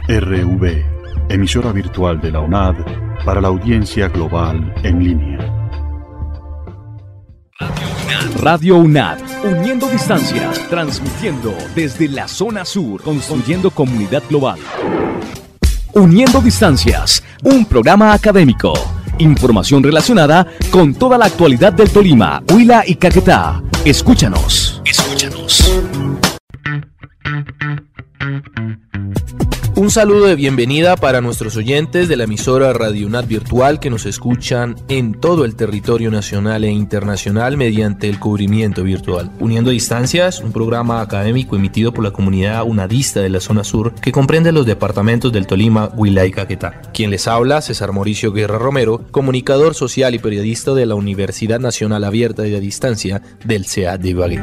RV, emisora virtual de la UNAD para la audiencia global en línea. Radio UNAD, uniendo distancias, transmitiendo desde la zona sur, construyendo comunidad global. Uniendo distancias, un programa académico. Información relacionada con toda la actualidad del Tolima, Huila y Caquetá. Escúchanos. Un saludo de bienvenida para nuestros oyentes de la emisora Radio UNAD Virtual que nos escuchan en todo el territorio nacional e internacional mediante el cubrimiento virtual. Uniendo Distancias, un programa académico emitido por la comunidad unadista de la zona sur que comprende los departamentos del Tolima, Huila y Caquetá. Quien les habla, César Mauricio Guerra Romero, comunicador social y periodista de la Universidad Nacional Abierta y a Distancia del CEA de Ibagué.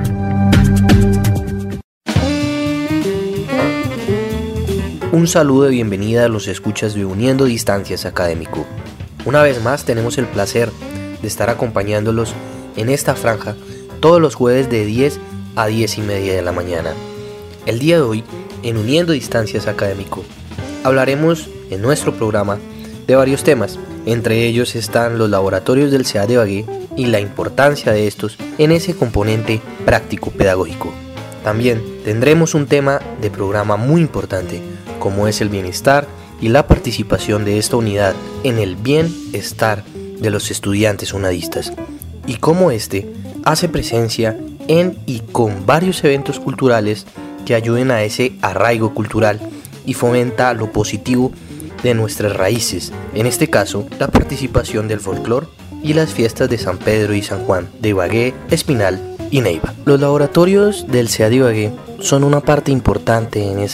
Un saludo de bienvenida a los escuchas de Uniendo Distancias Académico. Una vez más tenemos el placer de estar acompañándolos en esta franja todos los jueves de 10 a 10 y media de la mañana. El día de hoy, en Uniendo Distancias Académico, hablaremos en nuestro programa de varios temas. Entre ellos están los laboratorios del CEA de Ibagué y la importancia de estos en ese componente práctico-pedagógico. También tendremos un tema de programa muy importante, como es el bienestar y la participación de esta unidad en el bienestar de los estudiantes unadistas, y cómo este hace presencia en y con varios eventos culturales que ayuden a ese arraigo cultural y fomenta lo positivo de nuestras raíces, en este caso la participación del folclore y las fiestas de San Pedro y San Juan, de Ibagué, Espinal y Neiva. Los laboratorios del CEA de Ibagué son una parte importante en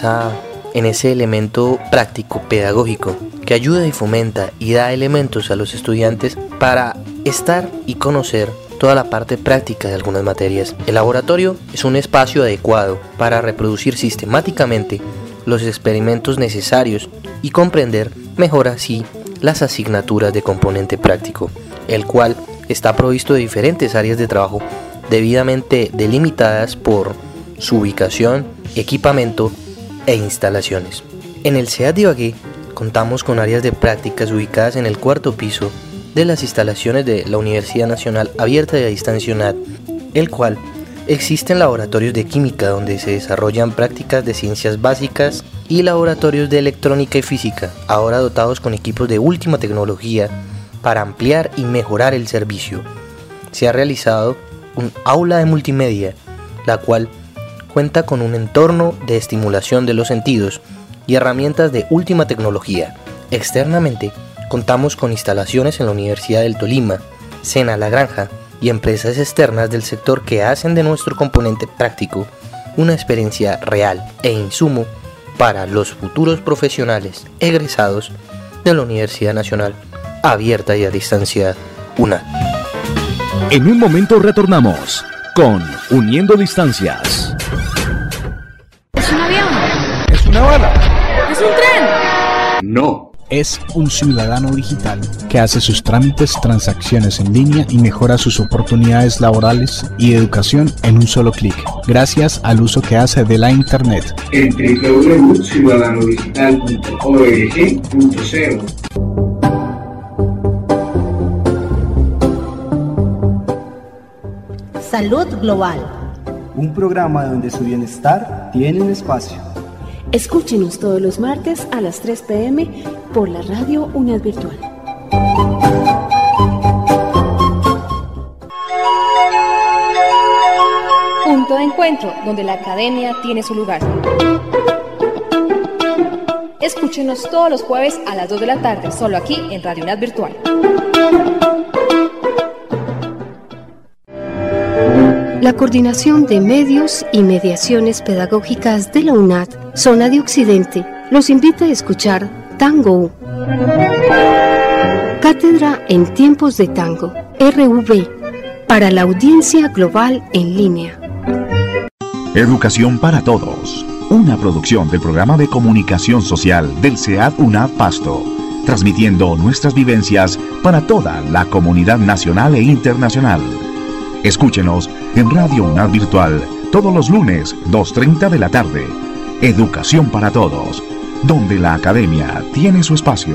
ese elemento práctico pedagógico que ayuda y fomenta y da elementos a los estudiantes para estar y conocer toda la parte práctica de algunas materias. El laboratorio es un espacio adecuado para reproducir sistemáticamente los experimentos necesarios y comprender mejor así las asignaturas de componente práctico, el cual está provisto de diferentes áreas de trabajo debidamente delimitadas por su ubicación, equipamiento e instalaciones. En el CEA de Ibagué contamos con áreas de prácticas ubicadas en el cuarto piso de las instalaciones de la Universidad Nacional Abierta y a Distancia UNAD, el cual existen laboratorios de química donde se desarrollan prácticas de ciencias básicas y laboratorios de electrónica y física, ahora dotados con equipos de última tecnología para ampliar y mejorar el servicio. Se ha realizado un aula de multimedia, la cual cuenta con un entorno de estimulación de los sentidos y herramientas de última tecnología. Externamente, contamos con instalaciones en la Universidad del Tolima, Sena La Granja y empresas externas del sector que hacen de nuestro componente práctico una experiencia real e insumo para los futuros profesionales egresados de la Universidad Nacional Abierta y a Distancia UNAD. En un momento retornamos con Uniendo Distancias. ¿Es un avión? ¿Es una bala? ¿Es un tren? No. Es un ciudadano digital que hace sus trámites, transacciones en línea y mejora sus oportunidades laborales y de educación en un solo clic, gracias al uso que hace de la Internet. En www.ciudadanodigital.org.co. Salud Global. Un programa donde su bienestar tiene un espacio. Escúchenos todos los martes a las 3 p.m. por la Radio UNAD Virtual. Punto de encuentro, donde la academia tiene su lugar. Escúchenos todos los jueves a las 2 de la tarde, solo aquí en Radio UNAD Virtual. La Coordinación de Medios y Mediaciones Pedagógicas de la UNAD, Zona de Occidente, los invita a escuchar Tango. Cátedra en Tiempos de Tango, RV, para la audiencia global en línea. Educación para Todos, una producción del Programa de Comunicación Social del CEAD UNAD Pasto, transmitiendo nuestras vivencias para toda la comunidad nacional e internacional. Escúchenos en Radio UNAD Virtual todos los lunes, 2:30 de la tarde. Educación para Todos. donde la academia tiene su espacio.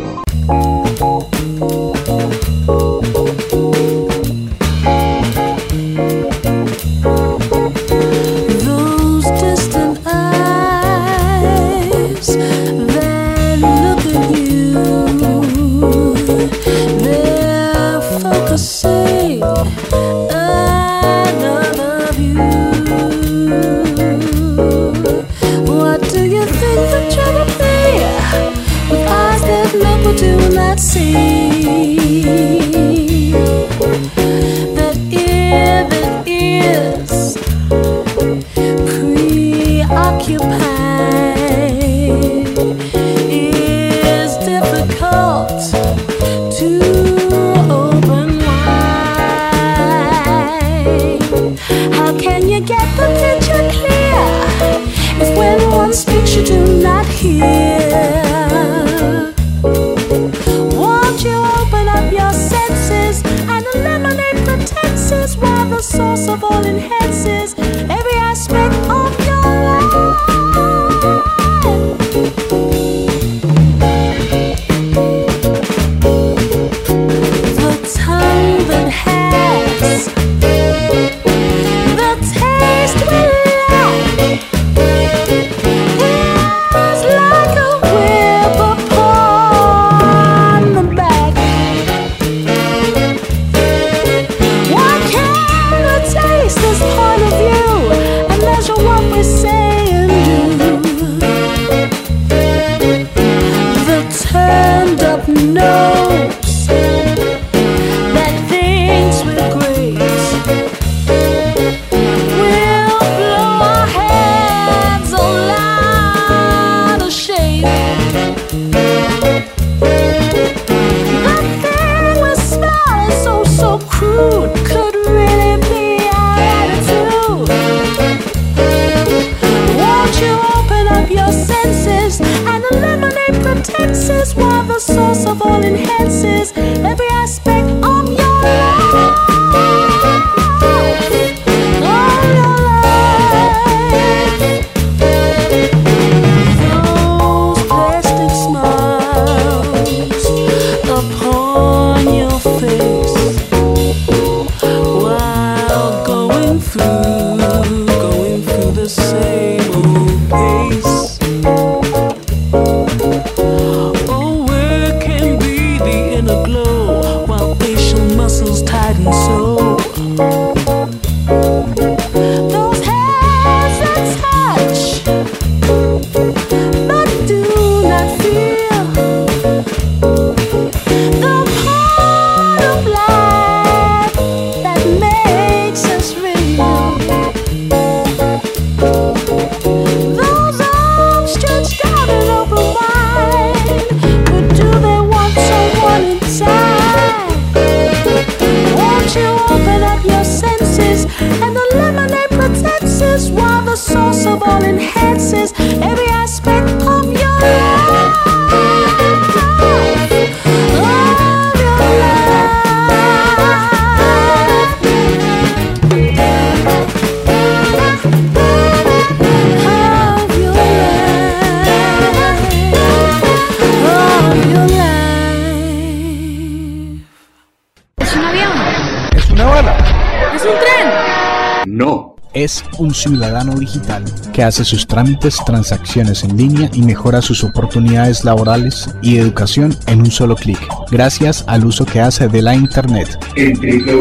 Es un ciudadano digital que hace sus trámites, transacciones en línea y mejora sus oportunidades laborales y educación en un solo clic, gracias al uso que hace de la Internet. En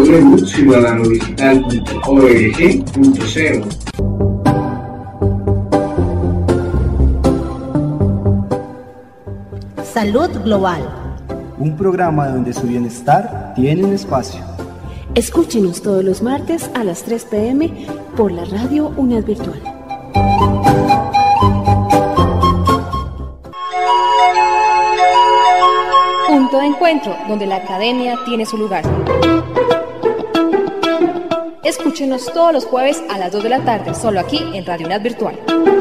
www.ciudadanodigital.org.co. Salud Global. Un programa donde su bienestar tiene un espacio. Escúchenos todos los martes a las 3 p.m. por la radio UNAD Virtual. Punto de encuentro, donde la academia tiene su lugar. Escúchenos todos los jueves a las 2 de la tarde, solo aquí en Radio UNAD Virtual.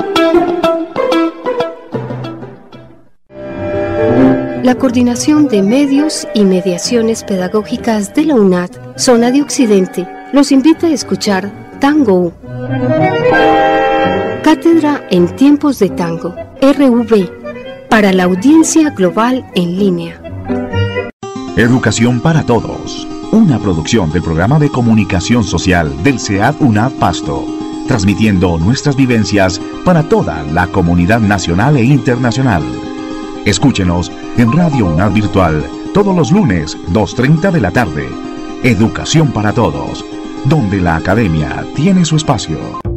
La Coordinación de Medios y Mediaciones Pedagógicas de la UNAD, Zona de Occidente, los invita a escuchar Tango. Cátedra en Tiempos de Tango, RV, para la audiencia global en línea. Educación para Todos, una producción del programa de comunicación social del SEAD UNAD Pasto, transmitiendo nuestras vivencias para toda la comunidad nacional e internacional. Escúchenos en Radio UNAD Virtual todos los lunes, 2:30 de la tarde. Educación para Todos, donde la academia tiene su espacio.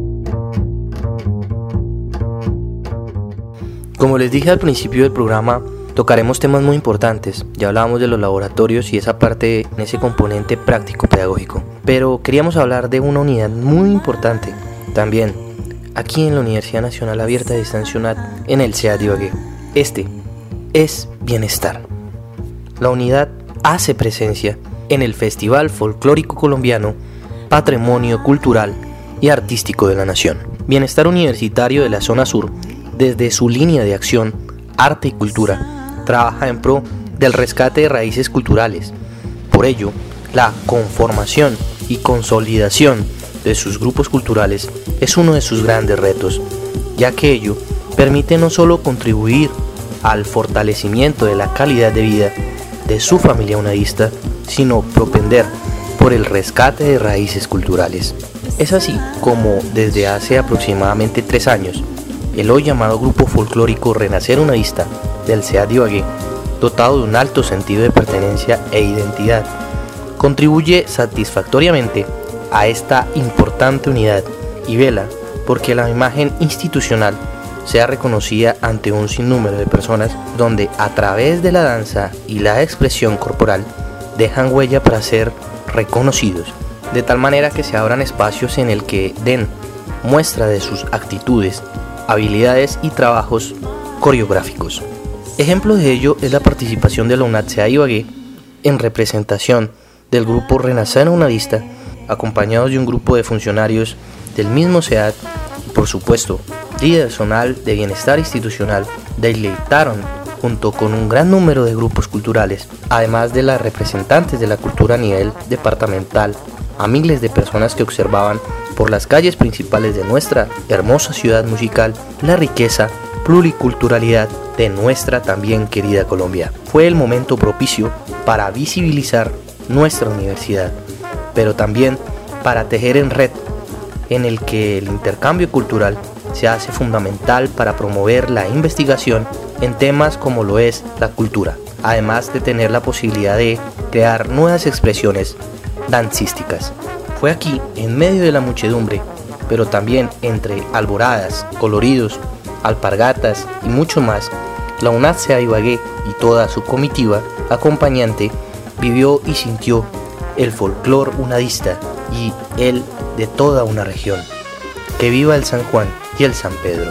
Como les dije al principio del programa, tocaremos temas muy importantes. Ya hablábamos de los laboratorios y esa parte, en ese componente práctico pedagógico. Pero queríamos hablar de una unidad muy importante también, aquí en la Universidad Nacional Abierta de Distancia UNAD, en el SEAD Ibagué. Este es Bienestar. La unidad hace presencia en el Festival Folclórico Colombiano, Patrimonio Cultural y Artístico de la Nación. Bienestar Universitario de la Zona Sur, desde su línea de acción, arte y cultura, trabaja en pro del rescate de raíces culturales. Por ello, la conformación y consolidación de sus grupos culturales es uno de sus grandes retos, ya que ello permite no solo contribuir al fortalecimiento de la calidad de vida de su familia unadista, sino propender por el rescate de raíces culturales. Es así como desde hace aproximadamente 3 años, el hoy llamado Grupo Folclórico Renacer Unadista del SEAD Ibagué, dotado de un alto sentido de pertenencia e identidad, contribuye satisfactoriamente a esta importante unidad y vela porque la imagen institucional sea reconocida ante un sinnúmero de personas donde a través de la danza y la expresión corporal dejan huella para ser reconocidos, de tal manera que se abran espacios en el que den muestra de sus actitudes, habilidades y trabajos coreográficos. Ejemplo de ello es la participación de la UNAD SEAD Ibagué en representación del grupo Renacer Unadista, acompañados de un grupo de funcionarios del mismo SEAD y por supuesto líder zonal de bienestar institucional, deleitaron junto con un gran número de grupos culturales, además de las representantes de la cultura a nivel departamental, a miles de personas que observaban por las calles principales de nuestra hermosa ciudad musical la riqueza, pluriculturalidad de nuestra también querida Colombia. Fue el momento propicio para visibilizar nuestra universidad, pero también para tejer en red, en el que el intercambio cultural se hace fundamental para promover la investigación en temas como lo es la cultura, además de tener la posibilidad de crear nuevas expresiones dancísticas. Fue aquí, en medio de la muchedumbre, pero también entre alboradas, coloridos, alpargatas y mucho más, la UNAD SEAD Ibagué y toda su comitiva acompañante vivió y sintió el folclor unadista y el de toda una región. Que viva el San Juan y el San Pedro.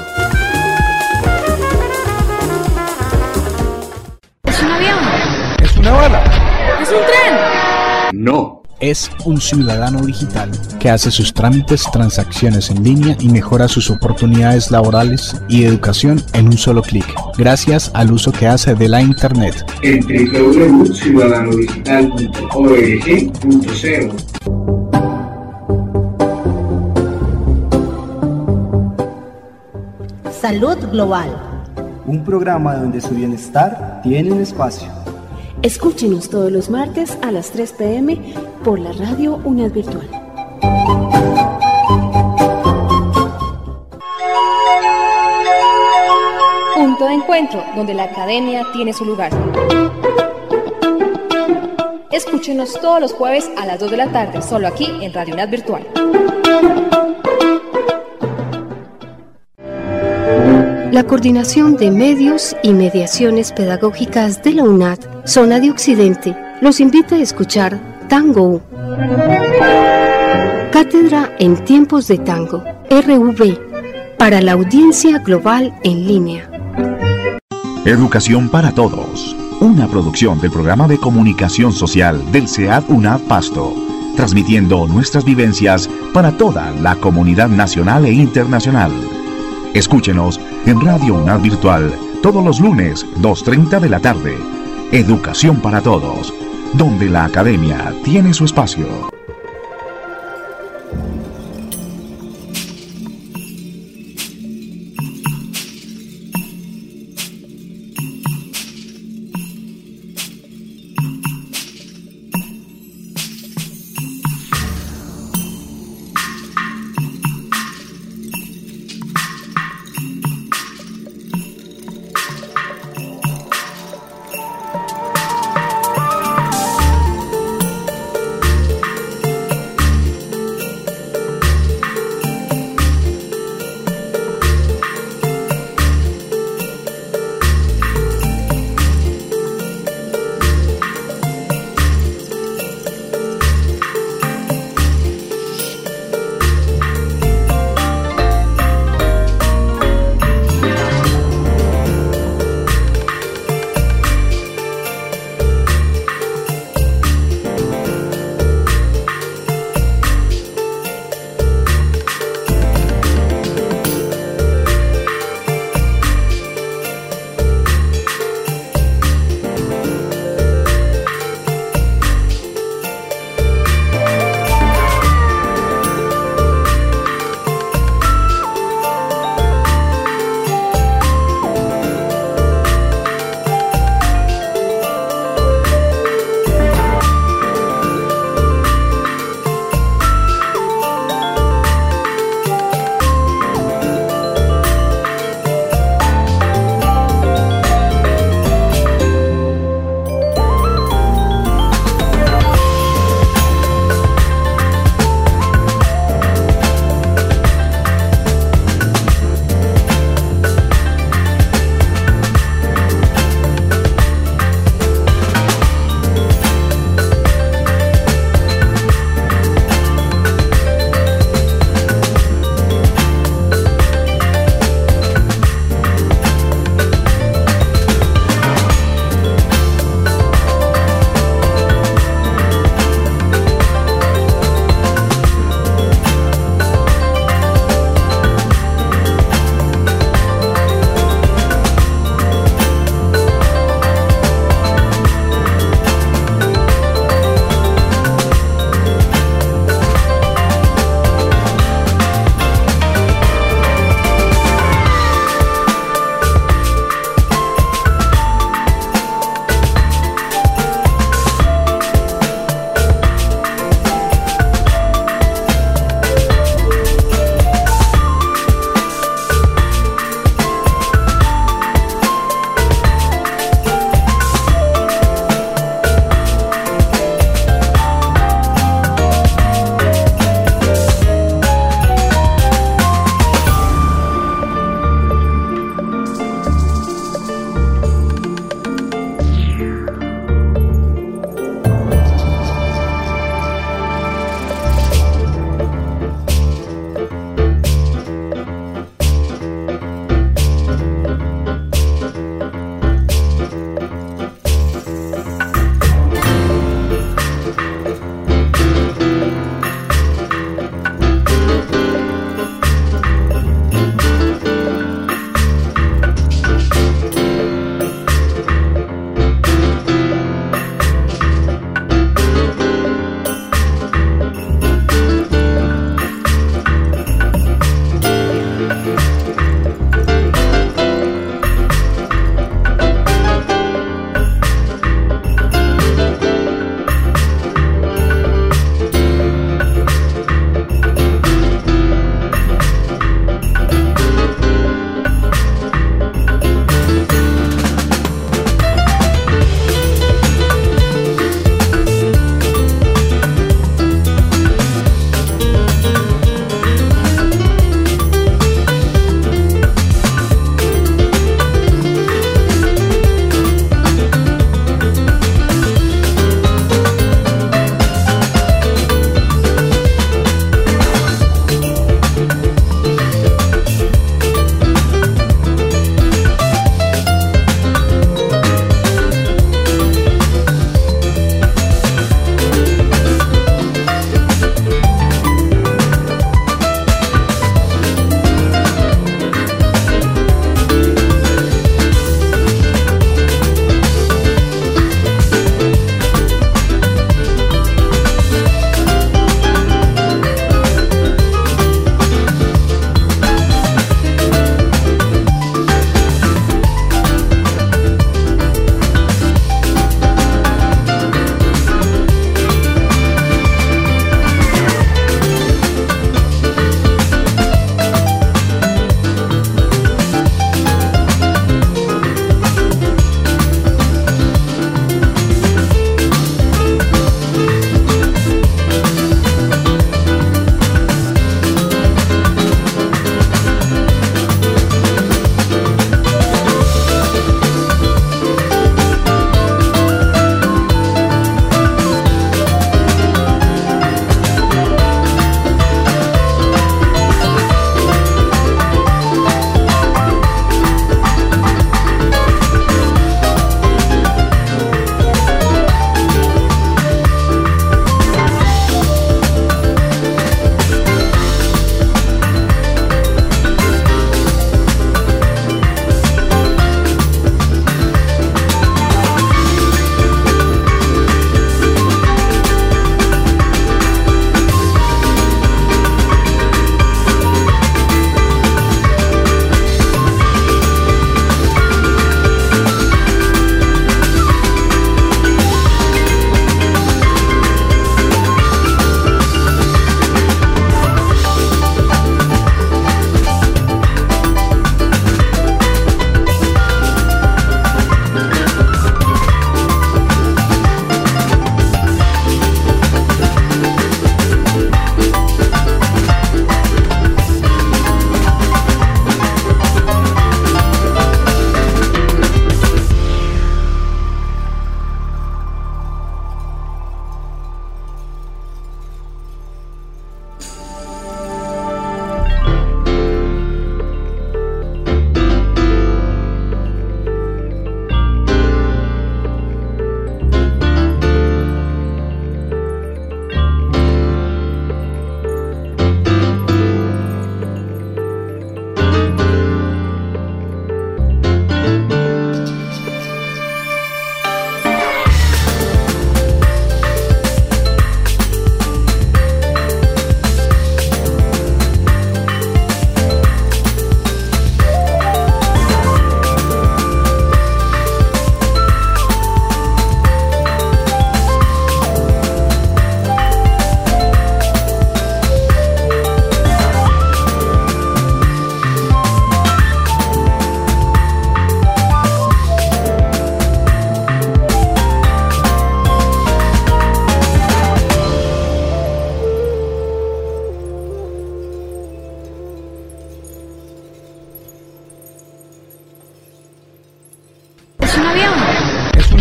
¿Es un avión? ¿Es una bala? ¿Es un tren? No. Es un ciudadano digital que hace sus trámites, transacciones en línea y mejora sus oportunidades laborales y educación en un solo clic, gracias al uso que hace de la Internet. En www.ciudadanodigital.org.co. Salud Global. Un programa donde su bienestar tiene un espacio. Escúchenos todos los martes a las 3 p.m. por la Radio UNAD Virtual. Punto de encuentro, donde la academia tiene su lugar. Escúchenos todos los jueves a las 2 de la tarde, solo aquí en Radio UNAD Virtual. La Coordinación de Medios y Mediaciones Pedagógicas de la UNAD, Zona de Occidente, los invita a escuchar Tango. Cátedra en Tiempos de Tango, RV, para la audiencia global en línea. Educación para Todos, una producción del programa de comunicación social del SEAD UNAD Pasto, transmitiendo nuestras vivencias para toda la comunidad nacional e internacional. Escúchenos en Radio UNAD Virtual todos los lunes, 2:30 de la tarde. Educación para Todos, donde la academia tiene su espacio.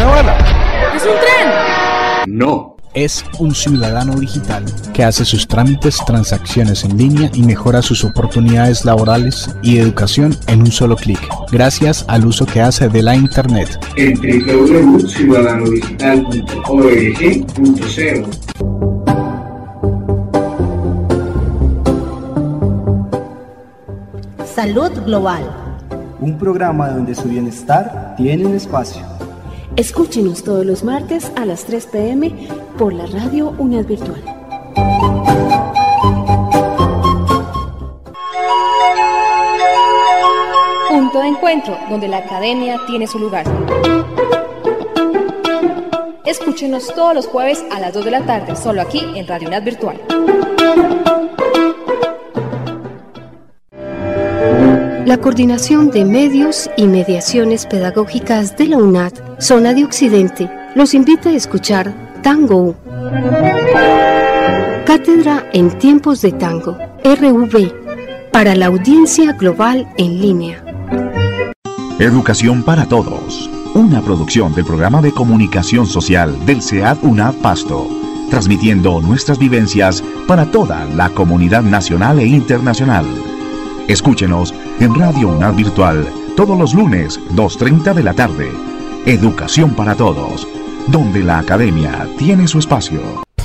una bala. ¡Es un tren! No. Es un ciudadano digital que hace sus trámites, transacciones en línea y mejora sus oportunidades laborales y educación en un solo clic, gracias al uso que hace de la Internet. En www.ciudadanodigital.org.co. Salud Global. Un programa donde su bienestar tiene un espacio. Escúchenos todos los martes a las 3 p.m. por la radio UNAD Virtual. Punto de encuentro, donde la academia tiene su lugar. Escúchenos todos los jueves a las 2 de la tarde, solo aquí en Radio UNAD Virtual. La Coordinación de Medios y Mediaciones Pedagógicas de la UNAD, Zona de Occidente, los invita a escuchar Tango. Cátedra en Tiempos de Tango, RV, para la audiencia global en línea. Educación para Todos, una producción del programa de comunicación social del SEAD UNAD Pasto, transmitiendo nuestras vivencias para toda la comunidad nacional e internacional. Escúchenos en Radio UNAD Virtual todos los lunes, 2:30 de la tarde. Educación para Todos, donde la academia tiene su espacio.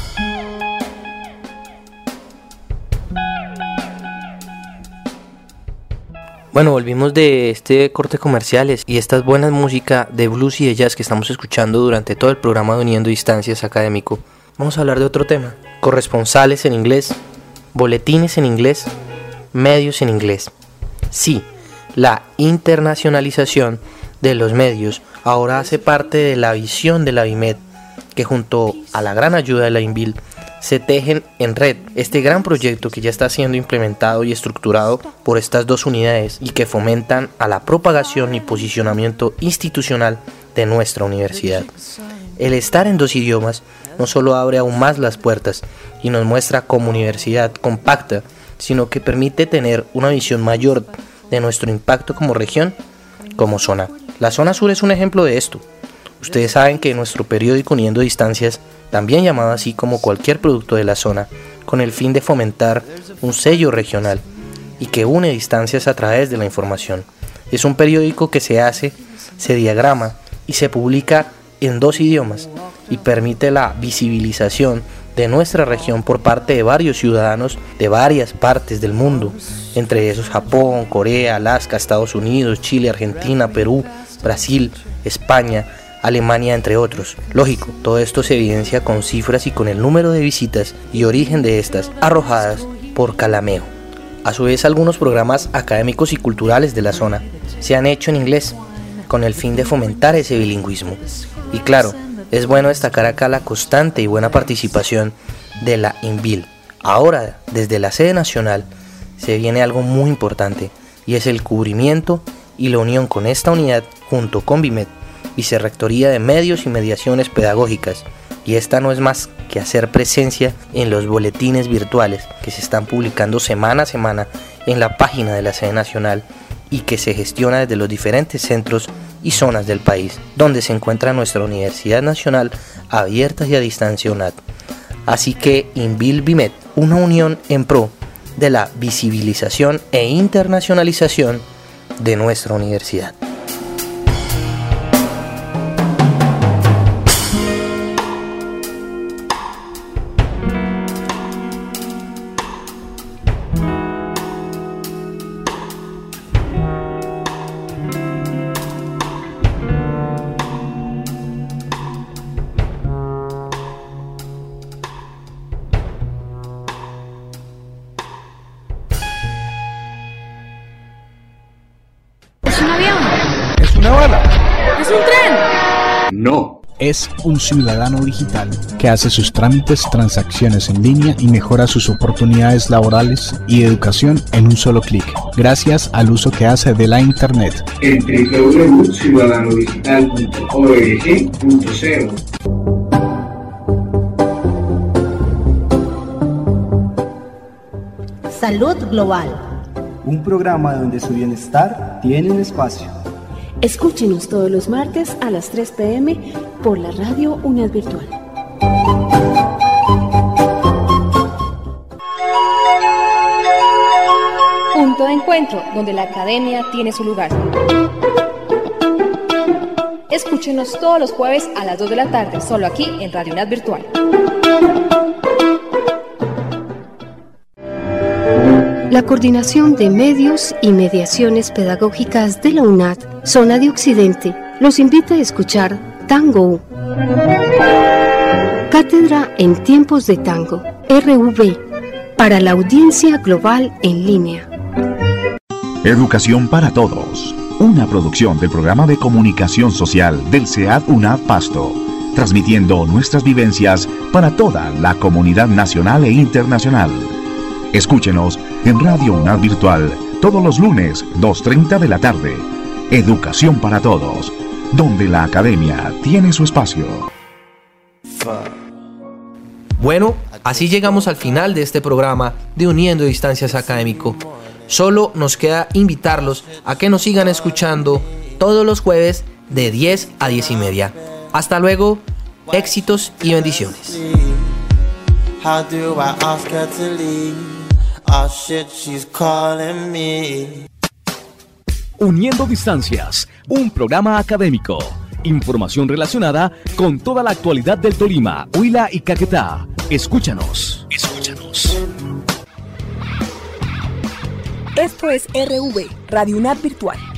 Bueno, volvimos de este corte comerciales y estas buenas música de blues y de jazz que estamos escuchando durante todo el programa de Uniendo Distancias académico. Vamos a hablar de otro tema: corresponsales en inglés, boletines en inglés, medios en inglés. Sí, la internacionalización de los medios ahora hace parte de la visión de la BIMED, que junto a la gran ayuda de la INVIL se tejen en red este gran proyecto que ya está siendo implementado y estructurado por estas dos unidades y que fomentan a la propagación y posicionamiento institucional de nuestra universidad. El estar en dos idiomas no solo abre aún más las puertas y nos muestra como universidad compacta, sino que permite tener una visión mayor de nuestro impacto como región, como zona. La zona sur es un ejemplo de esto. Ustedes saben que nuestro periódico Uniendo Distancias, también llamado así como cualquier producto de la zona, con el fin de fomentar un sello regional y que une distancias a través de la información. Es un periódico que se diagrama y se publica en dos idiomas y permite la visibilización de nuestra región por parte de varios ciudadanos de varias partes del mundo, entre esos Japón, Corea, Alaska, Estados Unidos, Chile, Argentina, Perú, Brasil, España, Alemania, entre otros. Lógico, todo esto se evidencia con cifras y con el número de visitas y origen de estas arrojadas por Calameo. A su vez, algunos programas académicos y culturales de la zona se han hecho en inglés, con el fin de fomentar ese bilingüismo. Y claro, es bueno destacar acá la constante y buena participación de la INVIL. Ahora, desde la sede nacional, se viene algo muy importante, y es el cubrimiento y la unión con esta unidad junto con BIMED, Vicerrectoría de Medios y Mediaciones Pedagógicas, y esta no es más que hacer presencia en los boletines virtuales que se están publicando semana a semana en la página de la sede nacional y que se gestiona desde los diferentes centros y zonas del país, donde se encuentra nuestra Universidad Nacional Abierta y a Distancia UNAD. Así que INVIL-BIMED, una unión en pro de la visibilización e internacionalización de nuestra universidad. No. Es un ciudadano digital que hace sus trámites, transacciones en línea y mejora sus oportunidades laborales y educación en un solo clic, gracias al uso que hace de la Internet. En www.ciudadanodigital.org.co. Salud Global. Un programa donde su bienestar tiene un espacio. Escúchenos todos los martes a las 3 p.m. por la radio UNAD Virtual. Punto de encuentro, donde la academia tiene su lugar. Escúchenos todos los jueves a las 2 de la tarde, solo aquí en Radio UNAD Virtual. La Coordinación de Medios y Mediaciones Pedagógicas de la UNAD, Zona de Occidente, los invita a escuchar Tango. Cátedra en Tiempos de Tango, RV, para la audiencia global en línea. Educación para Todos, una producción del programa de comunicación social del SEAD UNAD Pasto, transmitiendo nuestras vivencias para toda la comunidad nacional e internacional. Escúchenos en Radio UNAD Virtual todos los lunes, 2:30 de la tarde. Educación para Todos, donde la academia tiene su espacio. Bueno, así llegamos al final de este programa de Uniendo Distancias Académico. Solo nos queda invitarlos a que nos sigan escuchando todos los jueves de 10 a 10 y media. Hasta luego, éxitos y bendiciones. How do I ask her to leave? Oh shit, she's calling me. Uniendo Distancias, un programa académico. Información relacionada con toda la actualidad del Tolima, Huila y Caquetá. Escúchanos. Esto es RV, Radio UNAD Virtual.